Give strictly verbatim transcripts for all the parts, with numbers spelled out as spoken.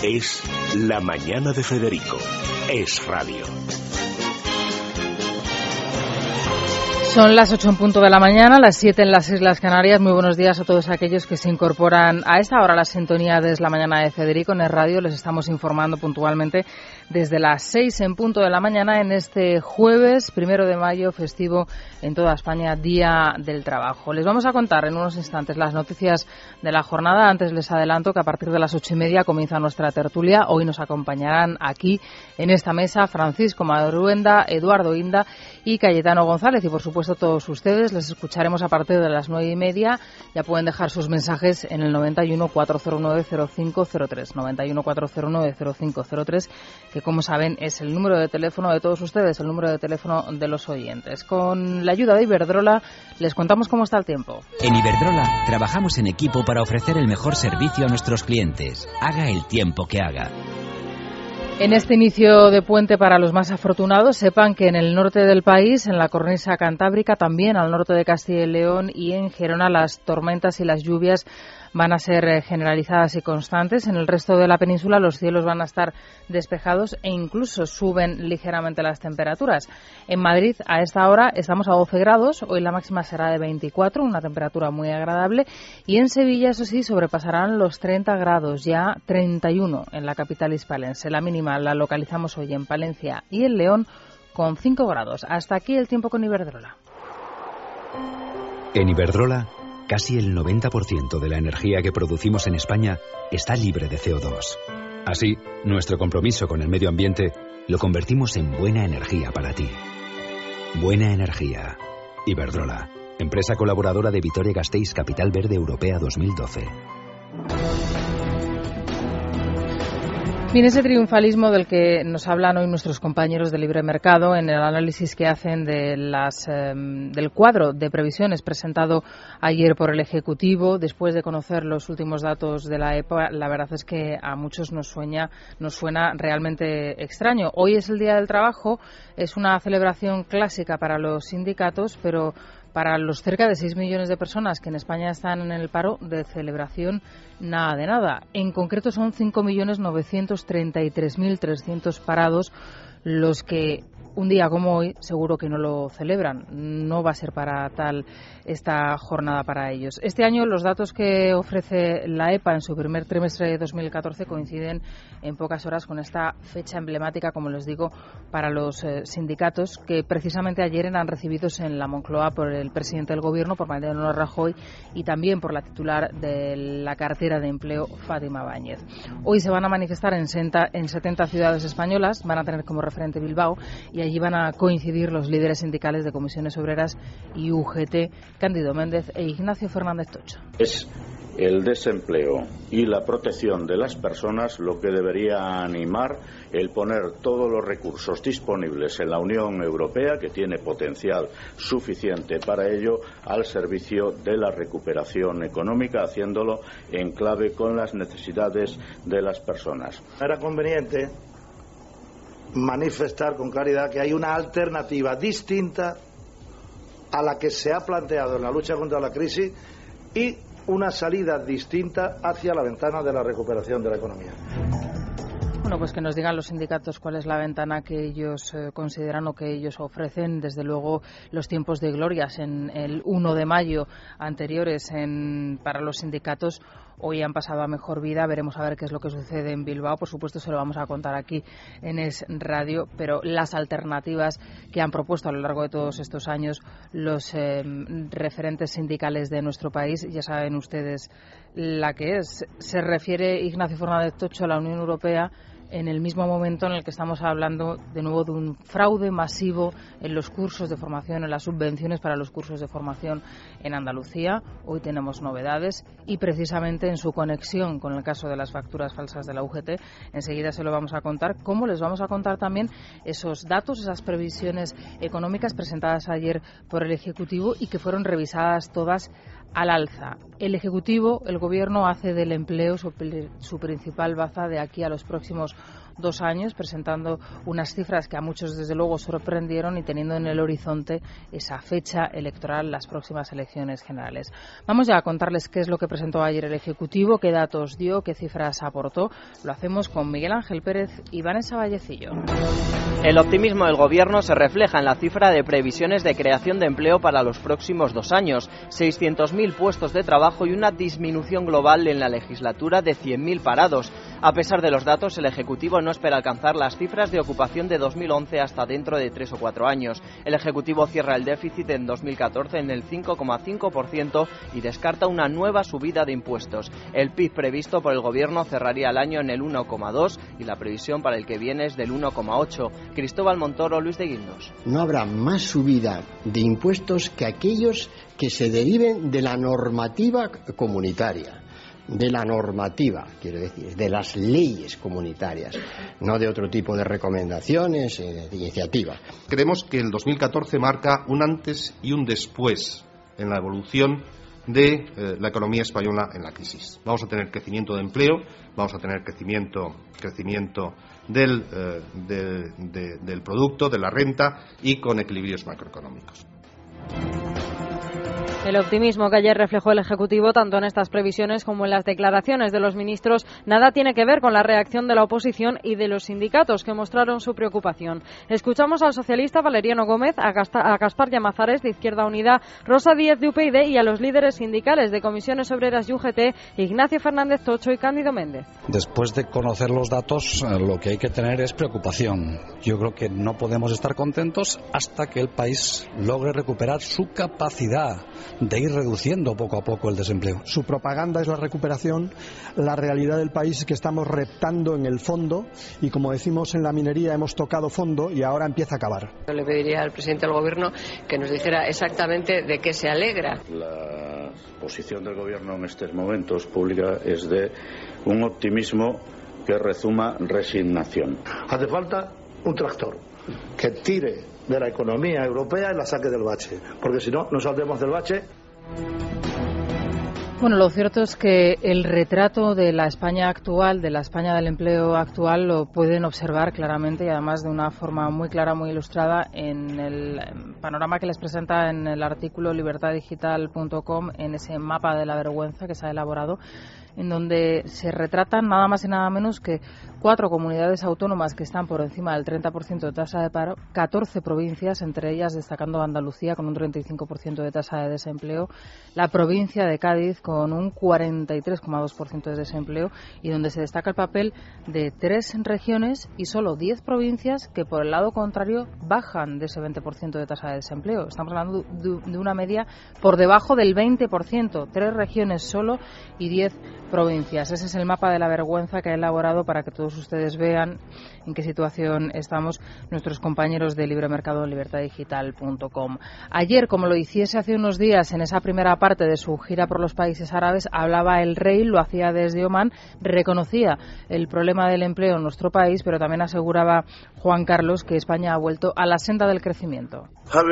Es La Mañana de Federico. Es radio. Son las ocho en punto de la mañana, las siete en las Islas Canarias. Muy buenos días a todos aquellos que se incorporan a esta hora a la sintonía de Es la Mañana de Federico. En el radio les estamos informando puntualmente desde las seis en punto de la mañana en este jueves, primero de mayo, festivo en toda España, Día del Trabajo. Les vamos a contar en unos instantes las noticias de la jornada. Antes les adelanto que a partir de las ocho y media comienza nuestra tertulia. Hoy nos acompañarán aquí en esta mesa Francisco Madruenda, Eduardo Inda y Cayetano González. Y por supuesto todos ustedes les escucharemos a partir de las nueve y media. Ya pueden dejar sus mensajes en el noventa y uno, cuatrocientos nueve, cero cinco cero tres, noventa y uno, cuatrocientos nueve, cero cinco cero tres, que como saben es el número de teléfono de todos ustedes, el número de teléfono de los oyentes. Con la ayuda de Iberdrola les contamos cómo está el tiempo. En Iberdrola trabajamos en equipo para ofrecer el mejor servicio a nuestros clientes, haga el tiempo que haga. En este inicio de puente para los más afortunados, sepan que en el norte del país, en la cornisa cantábrica, también al norte de Castilla y León y en Gerona, las tormentas y las lluvias van a ser generalizadas y constantes. En el resto de la península los cielos van a estar despejados e incluso suben ligeramente las temperaturas. En Madrid a esta hora estamos a doce grados, hoy la máxima será de veinticuatro, una temperatura muy agradable, y en Sevilla, eso sí, sobrepasarán los treinta grados, ya treinta y uno en la capital hispalense. La mínima la localizamos hoy en Palencia y en León con cinco grados. Hasta aquí el tiempo con Iberdrola. En Iberdrola, casi el noventa por ciento de la energía que producimos en España está libre de C O dos. Así, nuestro compromiso con el medio ambiente lo convertimos en buena energía para ti. Buena energía. Iberdrola, empresa colaboradora de Vitoria-Gasteiz Capital Verde Europea dos mil doce. Bien, ese triunfalismo del que nos hablan hoy nuestros compañeros de Libre Mercado en el análisis que hacen de las, eh, del cuadro de previsiones presentado ayer por el Ejecutivo, después de conocer los últimos datos de la E P A, la verdad es que a muchos nos sueña, nos suena realmente extraño. Hoy es el Día del Trabajo, es una celebración clásica para los sindicatos, pero para los cerca de seis millones de personas que en España están en el paro, de celebración nada de nada. En concreto son cinco millones novecientos treinta y tres mil trescientos parados los que un día como hoy seguro que no lo celebran. No va a ser para tal esta jornada para ellos. Este año los datos que ofrece la E P A en su primer trimestre de dos mil catorce coinciden en pocas horas con esta fecha emblemática, como les digo, para los eh, sindicatos, que precisamente ayer eran recibidos en la Moncloa por el presidente del Gobierno, por Mariano Rajoy, y también por la titular de la cartera de empleo, Fátima Báñez. Hoy se van a manifestar en, senta, en setenta ciudades españolas, van a tener como referente Bilbao, y allí van a coincidir los líderes sindicales de Comisiones Obreras y U G T, Cándido Méndez e Ignacio Fernández Tocha. Es el desempleo y la protección de las personas lo que debería animar el poner todos los recursos disponibles en la Unión Europea, que tiene potencial suficiente para ello, al servicio de la recuperación económica, haciéndolo en clave con las necesidades de las personas. Era conveniente manifestar con claridad que hay una alternativa distinta a la que se ha planteado en la lucha contra la crisis y una salida distinta hacia la ventana de la recuperación de la economía. Bueno, pues que nos digan los sindicatos cuál es la ventana que ellos eh, consideran o que ellos ofrecen. Desde luego, los tiempos de glorias en el uno de mayo anteriores en, para los sindicatos hoy han pasado a mejor vida. Veremos a ver qué es lo que sucede en Bilbao. Por supuesto, se lo vamos a contar aquí en Es Radio, pero las alternativas que han propuesto a lo largo de todos estos años los eh, referentes sindicales de nuestro país, ya saben ustedes la que es. Se refiere Ignacio Fernández Tocho a la Unión Europea en el mismo momento en el que estamos hablando de nuevo de un fraude masivo en los cursos de formación, en las subvenciones para los cursos de formación en Andalucía. Hoy tenemos novedades y precisamente en su conexión con el caso de las facturas falsas de la U G T, enseguida se lo vamos a contar, como les vamos a contar también esos datos, esas previsiones económicas presentadas ayer por el Ejecutivo y que fueron revisadas todas al alza. El Ejecutivo, el Gobierno, hace del empleo su, su principal baza de aquí a los próximos próximos dos años, presentando unas cifras que a muchos desde luego sorprendieron y teniendo en el horizonte esa fecha electoral, las próximas elecciones generales. Vamos ya a contarles qué es lo que presentó ayer el Ejecutivo, qué datos dio, qué cifras aportó. Lo hacemos con Miguel Ángel Pérez y Vanessa Vallecillo. El optimismo del Gobierno se refleja en la cifra de previsiones de creación de empleo para los próximos dos años, seiscientos mil puestos de trabajo y una disminución global en la legislatura de cien mil parados. A pesar de los datos, el Ejecutivo no espera alcanzar las cifras de ocupación de dos mil once hasta dentro de tres o cuatro años. El Ejecutivo cierra el déficit en dos mil catorce en el cinco coma cinco por ciento y descarta una nueva subida de impuestos. El P I B previsto por el Gobierno cerraría el año en el uno coma dos y la previsión para el que viene es del uno coma ocho. Cristóbal Montoro, Luis de Guindos. No habrá más subida de impuestos que aquellos que se deriven de la normativa comunitaria. De la normativa, quiero decir, de las leyes comunitarias, no de otro tipo de recomendaciones, eh, de iniciativas. Creemos que el dos mil catorce marca un antes y un después en la evolución de eh, la economía española en la crisis. Vamos a tener crecimiento de empleo, vamos a tener crecimiento, crecimiento del, eh, de, de, del producto, de la renta y con equilibrios macroeconómicos. El optimismo que ayer reflejó el Ejecutivo, tanto en estas previsiones como en las declaraciones de los ministros, nada tiene que ver con la reacción de la oposición y de los sindicatos, que mostraron su preocupación. Escuchamos al socialista Valeriano Gómez, a, Gasta, a Gaspar Llamazares de Izquierda Unida, Rosa Díez de U P YD y a los líderes sindicales de Comisiones Obreras y U G T, Ignacio Fernández Tocho y Cándido Méndez. Después de conocer los datos, lo que hay que tener es preocupación. Yo creo que no podemos estar contentos hasta que el país logre recuperar su capacidad de ir reduciendo poco a poco el desempleo. Su propaganda es la recuperación, la realidad del país es que estamos reptando en el fondo y, como decimos en la minería, hemos tocado fondo y ahora empieza a acabar. Yo le pediría al presidente del Gobierno que nos dijera exactamente de qué se alegra. La posición del Gobierno en estos momentos pública es de un optimismo que rezuma resignación. Hace falta un tractor que tire de la economía europea y la saque del bache, porque si no, no saldremos del bache. Bueno, lo cierto es que el retrato de la España actual, de la España del empleo actual, lo pueden observar claramente y además de una forma muy clara, muy ilustrada en el panorama que les presenta en el artículo libertad digital punto com, en ese mapa de la vergüenza que se ha elaborado, en donde se retratan nada más y nada menos que cuatro comunidades autónomas que están por encima del treinta por ciento de tasa de paro, catorce provincias, entre ellas destacando Andalucía con un treinta y cinco por ciento de tasa de desempleo, la provincia de Cádiz con un cuarenta y tres coma dos por ciento de desempleo y donde se destaca el papel de tres regiones y solo diez provincias que por el lado contrario bajan de ese veinte por ciento de tasa de desempleo. Estamos hablando de una media por debajo del veinte por ciento, tres regiones solo y diez provincias. Ese es el mapa de la vergüenza que ha elaborado para que todos ustedes vean en qué situación estamos nuestros compañeros de Libre Mercado en libertad digital punto com. Ayer, como lo hiciese hace unos días en esa primera parte de su gira por los países árabes, hablaba el rey, lo hacía desde Omán, reconocía el problema del empleo en nuestro país, pero también aseguraba Juan Carlos que España ha vuelto a la senda del crecimiento.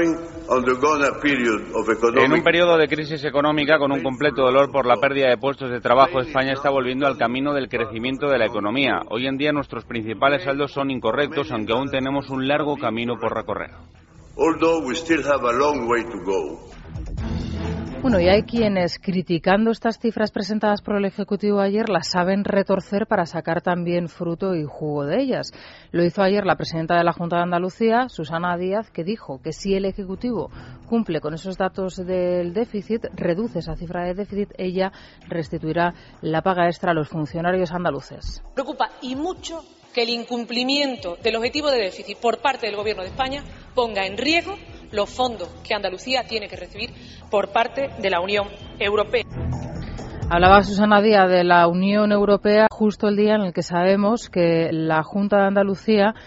En un periodo de crisis económica con un completo dolor por la pérdida de puestos de trabajo, España está volviendo al camino del crecimiento de la economía. Hoy en día nuestros principales saldos son incorrectos, aunque aún tenemos un largo camino por recorrer. Bueno, y hay quienes, criticando estas cifras presentadas por el Ejecutivo ayer, las saben retorcer para sacar también fruto y jugo de ellas. Lo hizo ayer la presidenta de la Junta de Andalucía, Susana Díaz, que dijo que si el Ejecutivo cumple con esos datos del déficit, reduce esa cifra de déficit, ella restituirá la paga extra a los funcionarios andaluces. Preocupa y mucho que el incumplimiento del objetivo de déficit por parte del Gobierno de España ponga en riesgo los fondos que Andalucía tiene que recibir por parte de la Unión Europea. Hablaba Susana Díaz de la Unión Europea justo el día en el que sabemos que la Junta de Andalucía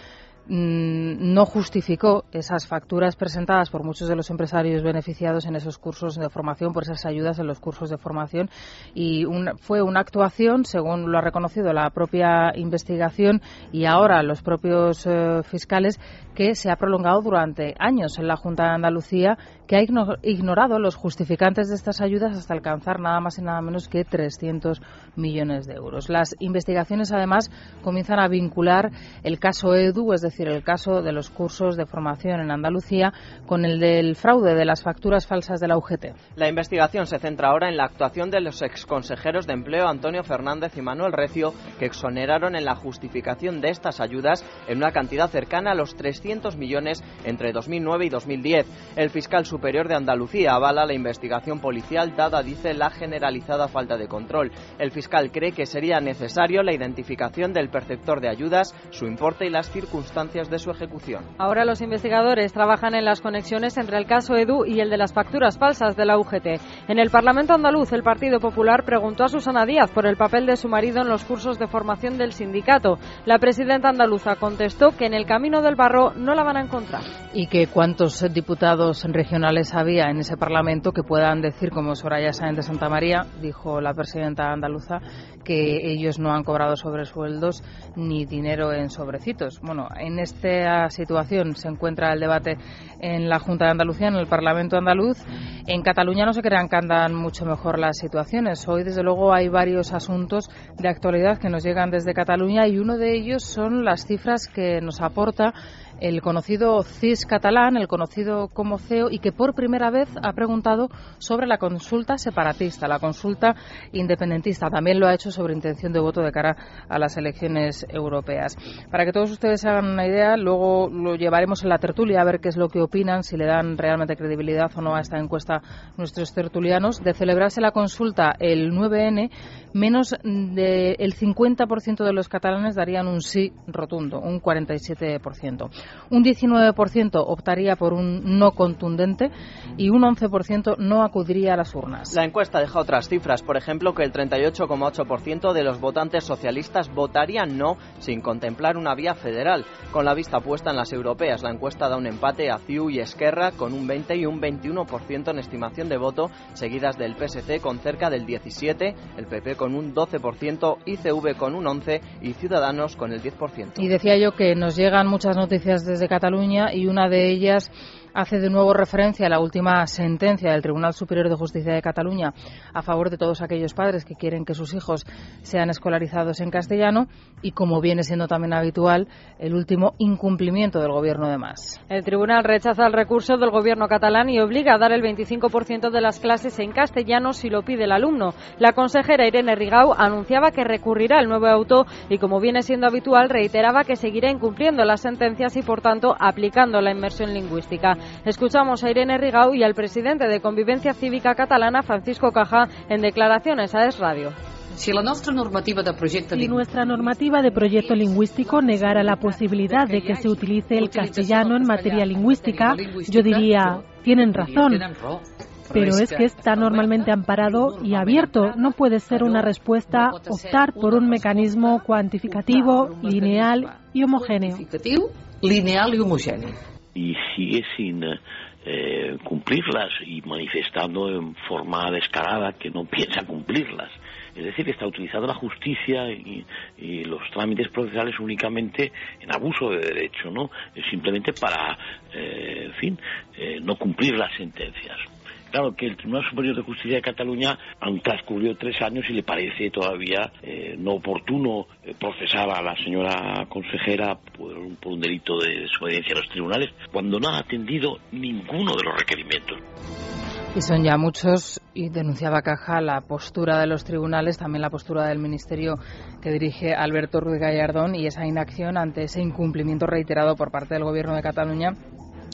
no justificó esas facturas presentadas por muchos de los empresarios beneficiados en esos cursos de formación, por esas ayudas en los cursos de formación, y una, fue una actuación, según lo ha reconocido la propia investigación y ahora los propios eh, fiscales, que se ha prolongado durante años en la Junta de Andalucía, que ha ignorado los justificantes de estas ayudas hasta alcanzar nada más y nada menos que trescientos millones de euros. Las investigaciones, además, comienzan a vincular el caso EDU, es decir, el caso de los cursos de formación en Andalucía, con el del fraude de las facturas falsas de la U G T. La investigación se centra ahora en la actuación de los exconsejeros de Empleo Antonio Fernández y Manuel Recio, que exoneraron en la justificación de estas ayudas en una cantidad cercana a los trescientos millones entre dos mil nueve y dos mil diez. El fiscal superior de Andalucía avala la investigación policial, dada, dice, la generalizada falta de control. El fiscal cree que sería necesario la identificación del perceptor de ayudas, su importe y las circunstancias de su ejecución. Ahora los investigadores trabajan en las conexiones entre el caso EDU y el de las facturas falsas de la U G T. En el Parlamento andaluz, el Partido Popular preguntó a Susana Díaz por el papel de su marido en los cursos de formación del sindicato. La presidenta andaluza contestó que en el camino del barro no la van a encontrar. Y que cuántos diputados regionales había en ese Parlamento que puedan decir, como Soraya Sáenz de Santamaría, dijo la presidenta andaluza, que ellos no han cobrado sobresueldos ni dinero en sobrecitos. Bueno, en esta situación se encuentra el debate en la Junta de Andalucía, en el Parlamento andaluz. En Cataluña no se crean que andan mucho mejor las situaciones. Hoy, desde luego, hay varios asuntos de actualidad que nos llegan desde Cataluña y uno de ellos son las cifras que nos aporta el conocido C I S catalán, el conocido como C E O, y que por primera vez ha preguntado sobre la consulta separatista, la consulta independentista. También lo ha hecho sobre intención de voto de cara a las elecciones europeas. Para que todos ustedes se hagan una idea, luego lo llevaremos en la tertulia a ver qué es lo que opinan, si le dan realmente credibilidad o no a esta encuesta nuestros tertulianos. De celebrarse la consulta el nueve ene, menos del cincuenta por ciento de los catalanes darían un sí rotundo, un cuarenta y siete por ciento. Un diecinueve por ciento optaría por un no contundente y un once por ciento no acudiría a las urnas. La encuesta deja otras cifras, por ejemplo, que el treinta y ocho coma ocho por ciento de los votantes socialistas votarían no sin contemplar una vía federal. Con la vista puesta en las europeas, la encuesta da un empate a C I U y Esquerra con un veinte y un veintiuno por ciento en estimación de voto, seguidas del P S C con cerca del diecisiete por ciento, el P P con un doce por ciento, I C V con un once por ciento y Ciudadanos con el diez por ciento. Y decía yo que nos llegan muchas noticias desde Cataluña y una de ellas hace de nuevo referencia a la última sentencia del Tribunal Superior de Justicia de Cataluña a favor de todos aquellos padres que quieren que sus hijos sean escolarizados en castellano y, como viene siendo también habitual, el último incumplimiento del Gobierno de Mas. El tribunal rechaza el recurso del Gobierno catalán y obliga a dar el veinticinco por ciento de las clases en castellano si lo pide el alumno. La consejera Irene Rigau anunciaba que recurrirá al nuevo auto y, como viene siendo habitual, reiteraba que seguirá incumpliendo las sentencias y, por tanto, aplicando la inmersión lingüística. Escuchamos a Irene Rigau y al presidente de Convivencia Cívica Catalana, Francisco Cajá, en declaraciones a Es Radio. Si nuestra normativa de proyecto lingüístico negara la posibilidad de que se utilice el castellano en materia lingüística, yo diría, tienen razón. Pero es que está normalmente amparado y abierto. No puede ser una respuesta optar por un mecanismo cuantificativo, lineal y homogéneo. Lineal y homogéneo. Y sigue sin eh, cumplirlas y manifestando en forma descarada que no piensa cumplirlas. Es decir, que está utilizando la justicia y, y los trámites procesales únicamente en abuso de derecho, ¿no? Simplemente para, eh, en fin, eh, no cumplir las sentencias. Claro que el Tribunal Superior de Justicia de Cataluña han transcurrido tres años y le parece todavía eh, no oportuno eh, procesar a la señora consejera por un, por un delito de desobediencia a los tribunales, cuando no ha atendido ninguno de los requerimientos. Y son ya muchos, y denunciaba Cajá la postura de los tribunales, también la postura del Ministerio que dirige Alberto Ruiz Gallardón y esa inacción ante ese incumplimiento reiterado por parte del Gobierno de Cataluña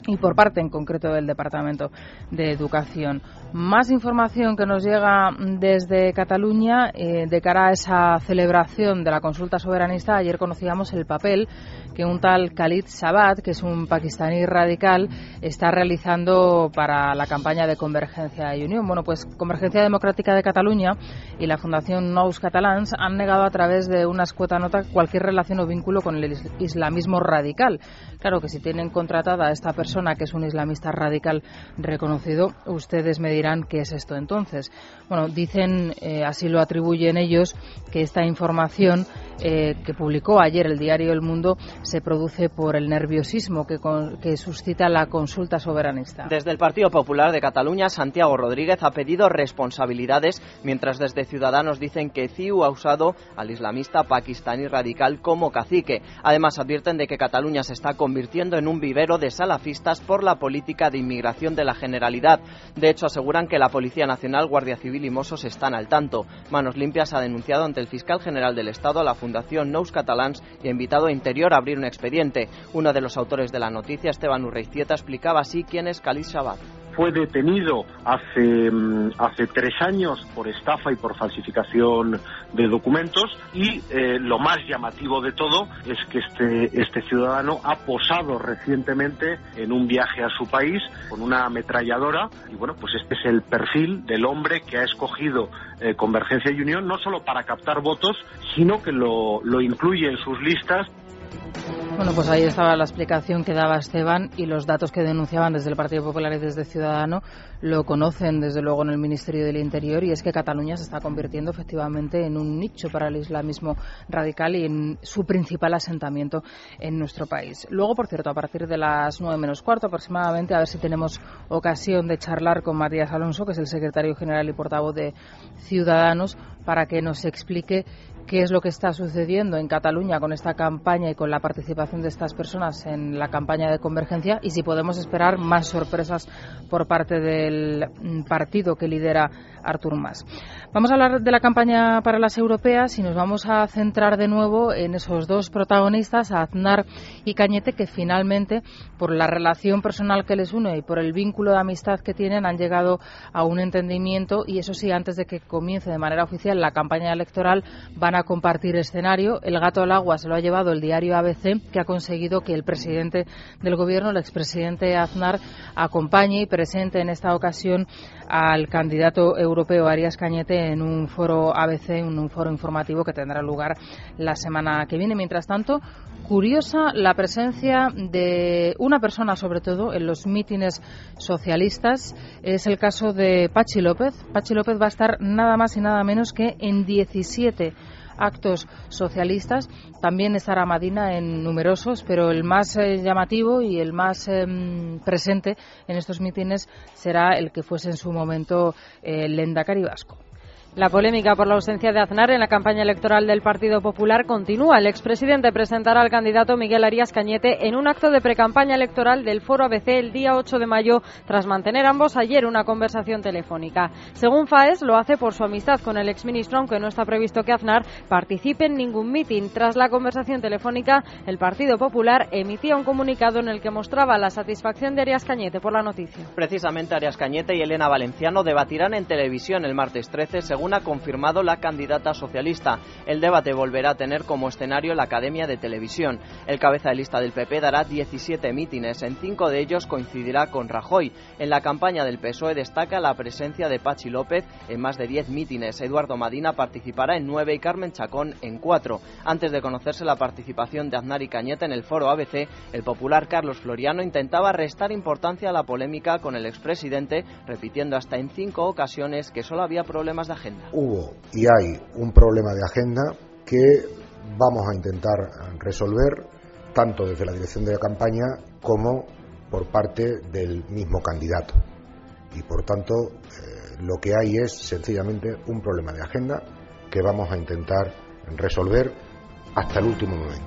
y por parte en concreto del Departamento de Educación. Más información que nos llega desde Cataluña eh, de cara a esa celebración de la consulta soberanista. Ayer conocíamos el papel que un tal Khalid Sabat, que es un pakistaní radical, está realizando para la campaña de Convergencia y Unión. Bueno, pues Convergencia Democrática de Cataluña y la Fundación Nous Catalans han negado a través de una escueta nota cualquier relación o vínculo con el islamismo radical. Claro que si tienen contratada a esta persona, que es un islamista radical reconocido, ustedes me dirán qué es esto entonces. Bueno, dicen, eh, así lo atribuyen ellos, que esta información eh, que publicó ayer el diario El Mundo se produce por el nerviosismo que, con, que suscita la consulta soberanista. Desde el Partido Popular de Cataluña, Santiago Rodríguez ha pedido responsabilidades, mientras desde Ciudadanos dicen que C I U ha usado al islamista pakistaní radical como cacique. Además, advierten de que Cataluña se está convirtiendo en un vivero de salafistas por la política de inmigración de la Generalidad. De hecho, aseguran que la Policía Nacional, Guardia Civil y Mossos están al tanto. Manos Limpias ha denunciado ante el fiscal general del Estado a la Fundación Nous Catalans y ha invitado a Interior a abrir un expediente. Uno de los autores de la noticia, Esteban Urreiztieta, explicaba así quién es Khalid Sabat. Fue detenido hace, hace tres años por estafa y por falsificación de documentos y eh, lo más llamativo de todo es que este, este ciudadano ha posado recientemente en un viaje a su país con una ametralladora y bueno, pues este es el perfil del hombre que ha escogido eh, Convergencia y Unión no solo para captar votos, sino que lo, lo incluye en sus listas. Bueno, pues ahí estaba la explicación que daba Esteban y los datos que denunciaban desde el Partido Popular y desde Ciudadanos lo conocen desde luego en el Ministerio del Interior, y es que Cataluña se está convirtiendo efectivamente en un nicho para el islamismo radical y en su principal asentamiento en nuestro país. Luego, por cierto, a partir de las nueve menos cuarto aproximadamente, a ver si tenemos ocasión de charlar con Matías Alonso, que es el secretario general y portavoz de Ciudadanos, para que nos explique qué es lo que está sucediendo en Cataluña con esta campaña y con la participación de estas personas en la campaña de Convergencia, y si podemos esperar más sorpresas por parte del partido que lidera Artur Mas. Vamos a hablar de la campaña para las europeas y nos vamos a centrar de nuevo en esos dos protagonistas, Aznar y Cañete, que finalmente, por la relación personal que les une y por el vínculo de amistad que tienen, han llegado a un entendimiento, y eso sí, antes de que comience de manera oficial la campaña electoral, van a compartir escenario. El gato al agua se lo ha llevado el diario A B C, que ha conseguido que el presidente del gobierno, el expresidente Aznar, acompañe y presente en esta ocasión al candidato europeo Arias Cañete en un foro A B C, en un foro informativo que tendrá lugar la semana que viene. Mientras tanto, curiosa la presencia de una persona, sobre todo en los mítines socialistas. Es el caso de Patxi López. Patxi López va a estar nada más y nada menos que en diecisiete actos socialistas. También estará Madina en numerosos, pero el más eh, llamativo y el más eh, presente en estos mítines será el que fuese en su momento el eh, Lehendakari vasco. La polémica por la ausencia de Aznar en la campaña electoral del Partido Popular continúa. El expresidente presentará al candidato Miguel Arias Cañete en un acto de precampaña electoral del Foro A B C el día ocho de mayo, tras mantener ambos ayer una conversación telefónica. Según Faes, lo hace por su amistad con el exministro, aunque no está previsto que Aznar participe en ningún mitin. Tras la conversación telefónica, el Partido Popular emitía un comunicado en el que mostraba la satisfacción de Arias Cañete por la noticia. Precisamente Arias Cañete y Elena Valenciano debatirán en televisión el martes trece, según ha confirmado la candidata socialista. El debate volverá a tener como escenario la Academia de Televisión. El cabeza de lista del P P dará diecisiete mítines. En cinco de ellos coincidirá con Rajoy. En la campaña del P S O E destaca la presencia de Patxi López en más de diez mítines. Eduardo Madina participará en nueve y Carmen Chacón en cuatro. Antes de conocerse la participación de Aznar y Cañete en el foro A B C, el popular Carlos Floriano intentaba restar importancia a la polémica con el expresidente, repitiendo hasta en cinco ocasiones que solo había problemas de agenda. Hubo y hay un problema de agenda que vamos a intentar resolver tanto desde la dirección de la campaña como por parte del mismo candidato. Y por tanto, eh, lo que hay es sencillamente un problema de agenda que vamos a intentar resolver hasta el último momento.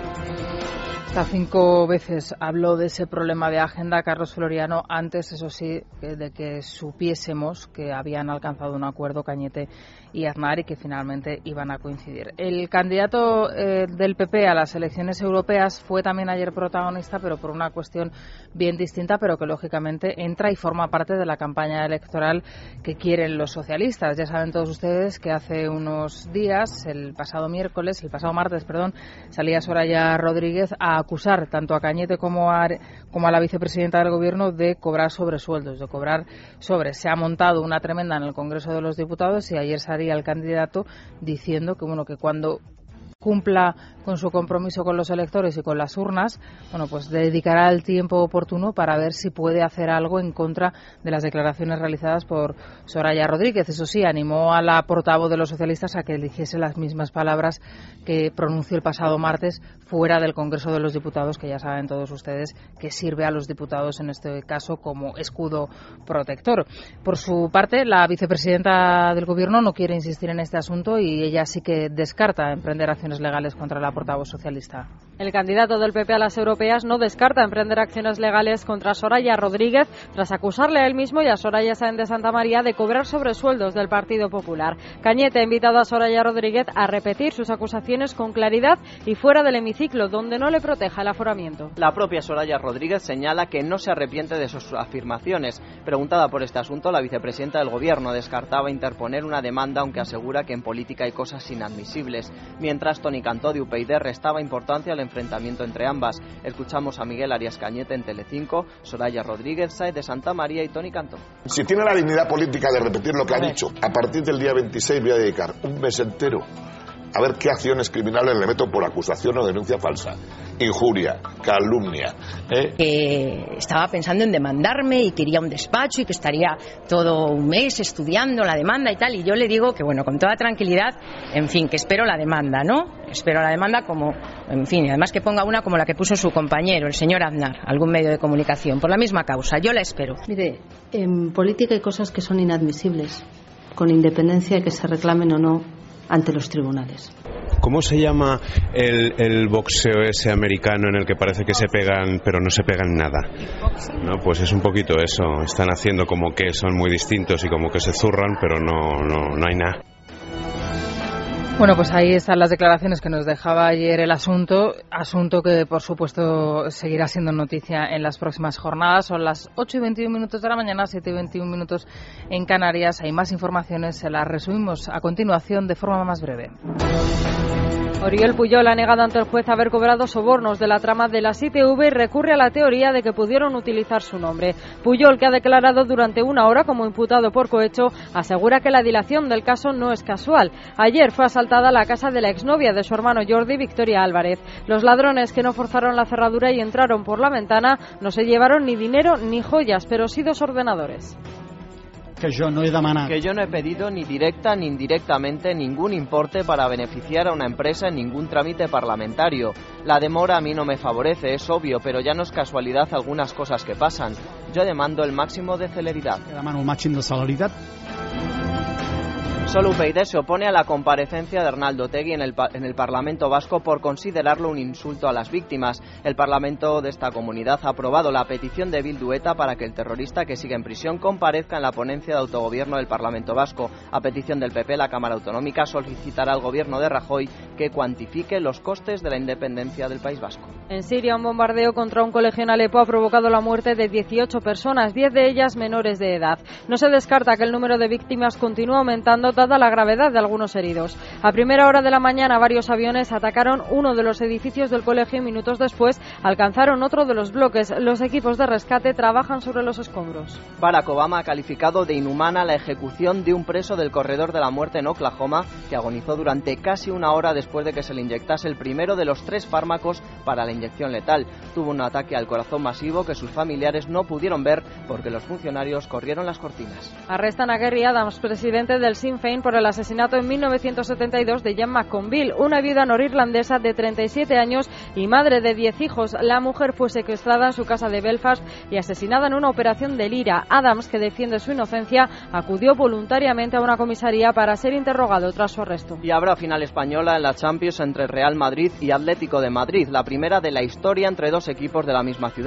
Hasta cinco veces habló de ese problema de agenda Carlos Floriano, antes, eso sí, de que supiésemos que habían alcanzado un acuerdo Cañete y Aznar, y que finalmente iban a coincidir. El candidato eh, del P P a las elecciones europeas fue también ayer protagonista, pero por una cuestión bien distinta, pero que lógicamente entra y forma parte de la campaña electoral que quieren los socialistas. Ya saben todos ustedes que hace unos días, el pasado miércoles, el pasado martes, perdón, salía Soraya Rodríguez a acusar tanto a Cañete como a, como a la vicepresidenta del Gobierno de cobrar sobresueldos, de cobrar sobre. Se ha montado una tremenda en el Congreso de los Diputados y ayer salía el candidato diciendo que bueno que cuando cumpla con su compromiso con los electores y con las urnas, bueno, pues dedicará el tiempo oportuno para ver si puede hacer algo en contra de las declaraciones realizadas por Soraya Rodríguez. Eso sí, animó a la portavoz de los socialistas a que eligiese las mismas palabras que pronunció el pasado martes fuera del Congreso de los Diputados, que ya saben todos ustedes que sirve a los diputados en este caso como escudo protector. Por su parte, la vicepresidenta del Gobierno no quiere insistir en este asunto y ella sí que descarta emprender acciones legales contra la portavoz socialista. El candidato del P P a las europeas no descarta emprender acciones legales contra Soraya Rodríguez tras acusarle a él mismo y a Soraya Sáenz de Santa María de cobrar sobresueldos del Partido Popular. Cañete ha invitado a Soraya Rodríguez a repetir sus acusaciones con claridad y fuera del hemiciclo, donde no le proteja el aforamiento. La propia Soraya Rodríguez señala que no se arrepiente de sus afirmaciones. Preguntada por este asunto, la vicepresidenta del Gobierno descartaba interponer una demanda, aunque asegura que en política hay cosas inadmisibles. Mientras, Toni Cantó de U P YD restaba importancia al enfrentamiento entre ambas. Escuchamos a Miguel Arias Cañete en Telecinco, Soraya Rodríguez, Sáenz de Santa María y Toni Cantó. Si tiene la dignidad política de repetir lo que ha dicho, a partir del día veintiséis voy a dedicar un mes entero a ver qué acciones criminales le meto por acusación o denuncia falsa, injuria, calumnia. ¿eh? Que estaba pensando en demandarme y quería un despacho y que estaría todo un mes estudiando la demanda y tal, y yo le digo que bueno, con toda tranquilidad, en fin, que espero la demanda, ¿no? Espero la demanda como, en fin, y además que ponga una como la que puso su compañero, el señor Aznar, algún medio de comunicación, por la misma causa, yo la espero. Mire, en política hay cosas que son inadmisibles, con independencia de que se reclamen o no ante los tribunales. ¿Cómo se llama el, el boxeo ese americano en el que parece que se pegan pero no se pegan nada? No, pues es un poquito eso. Están haciendo como que son muy distintos y como que se zurran, pero no, no, no hay nada. Bueno, pues ahí están las declaraciones que nos dejaba ayer el asunto, asunto que por supuesto seguirá siendo noticia en las próximas jornadas. Son las ocho y veintiún minutos de la mañana, siete y veintiún minutos en Canarias. Hay más informaciones, se las resumimos a continuación de forma más breve. Oriol Pujol ha negado ante el juez haber cobrado sobornos de la trama de las I T V y recurre a la teoría de que pudieron utilizar su nombre. Pujol, que ha declarado durante una hora como imputado por cohecho, asegura que la dilación del caso no es casual. Ayer fue asaltada la casa de la exnovia de su hermano Jordi, Victoria Álvarez. Los ladrones, que no forzaron la cerradura y entraron por la ventana, no se llevaron ni dinero ni joyas, pero sí dos ordenadores. Que yo no he demanado. Que yo no he pedido ni directa ni indirectamente ningún importe para beneficiar a una empresa en ningún trámite parlamentario. La demora a mí no me favorece, es obvio, pero ya no es casualidad algunas cosas que pasan. Yo demando el máximo de celeridad. Demano el máximo de celeridad. Solo U P YD se opone a la comparecencia de Arnaldo Otegi en el, en el Parlamento Vasco por considerarlo un insulto a las víctimas. El Parlamento de esta comunidad ha aprobado la petición de Bildu ETA para que el terrorista que sigue en prisión comparezca en la ponencia de autogobierno del Parlamento Vasco. A petición del P P, la Cámara Autonómica solicitará al gobierno de Rajoy que cuantifique los costes de la independencia del País Vasco. En Siria, un bombardeo contra un colegio en Alepo ha provocado la muerte de dieciocho personas, diez de ellas menores de edad. No se descarta que el número de víctimas continúe aumentando dada la gravedad de algunos heridos. A primera hora de la mañana, varios aviones atacaron uno de los edificios del colegio y minutos después alcanzaron otro de los bloques. Los equipos de rescate trabajan sobre los escombros. Barack Obama ha calificado de inhumana la ejecución de un preso del corredor de la muerte en Oklahoma que agonizó durante casi una hora después de que se le inyectase el primero de los tres fármacos para la inyección letal. Tuvo un ataque al corazón masivo que sus familiares no pudieron ver porque los funcionarios corrieron las cortinas. Arrestan a Gary Adams, presidente del Sinn Féin, por el asesinato en mil novecientos setenta y dos de Jan McConville, una viuda norirlandesa de treinta y siete años y madre de diez hijos. La mujer fue secuestrada en su casa de Belfast y asesinada en una operación de Lira. Adams, que defiende su inocencia, acudió voluntariamente a una comisaría para ser interrogado tras su arresto. Y habrá final española en la Champions entre Real Madrid y Atlético de Madrid, la primera de la historia entre dos equipos de la misma ciudad.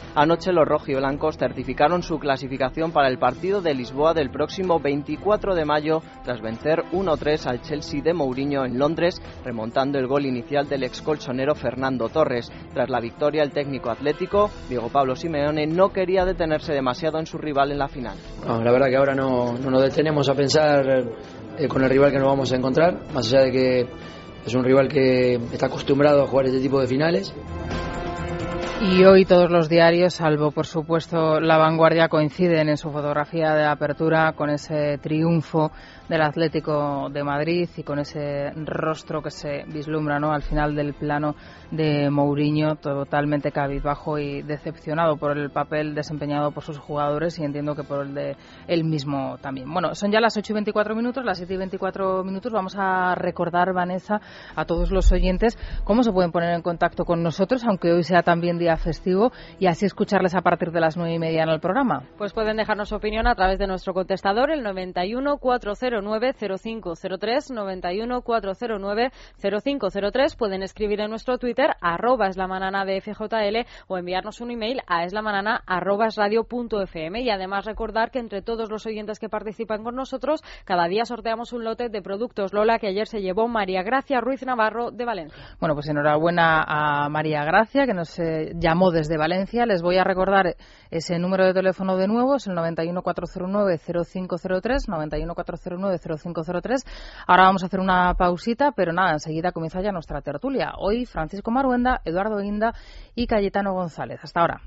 Anoche los rojiblancos certificaron su clasificación para el partido de Lisboa del próximo veinticuatro de mayo tras vencer uno tres al Chelsea de Mourinho en Londres, remontando el gol inicial del excolchonero Fernando Torres. Tras la victoria, el técnico atlético, Diego Pablo Simeone, no quería detenerse demasiado en su rival en la final. No, la verdad que ahora no, no nos detenemos a pensar eh, con el rival que nos vamos a encontrar, más allá de que es un rival que está acostumbrado a jugar este tipo de finales. Y hoy todos los diarios, salvo por supuesto La Vanguardia, coinciden en su fotografía de apertura con ese triunfo del Atlético de Madrid y con ese rostro que se vislumbra, ¿no?, al final del plano de Mourinho, totalmente cabizbajo y decepcionado por el papel desempeñado por sus jugadores y entiendo que por el de él mismo también. Bueno, son ya las ocho y veinticuatro minutos, las siete y veinticuatro minutos. Vamos a recordar, Vanessa, a todos los oyentes cómo se pueden poner en contacto con nosotros, aunque hoy sea también día festivo, y así escucharles a partir de las nueve y media en el programa. Pues pueden dejarnos su opinión a través de nuestro contestador, el noventa y uno, cuatrocientos nueve, cero cinco cero tres, noventa y uno, cuatrocientos nueve, cero cinco cero tres. Pueden escribir en nuestro Twitter, arroba eslamanana de F J L, o enviarnos un email a eslamanana arroba esradio punto f m. Y además recordar que entre todos los oyentes que participan con nosotros, cada día sorteamos un lote de productos Lola que ayer se llevó María Gracia Ruiz Navarro de Valencia. Bueno, pues enhorabuena a María Gracia, que nos eh, llamó desde Valencia. Les voy a recordar ese número de teléfono de nuevo, es el noventa y uno, cuatrocientos nueve, cero cinco cero tres, noventa y uno, cuatrocientos nueve, cero cinco cero tres. Ahora vamos a hacer una pausita, pero nada, enseguida comienza ya nuestra tertulia. Hoy Francisco Maruenda, Eduardo Inda y Cayetano González. Hasta ahora.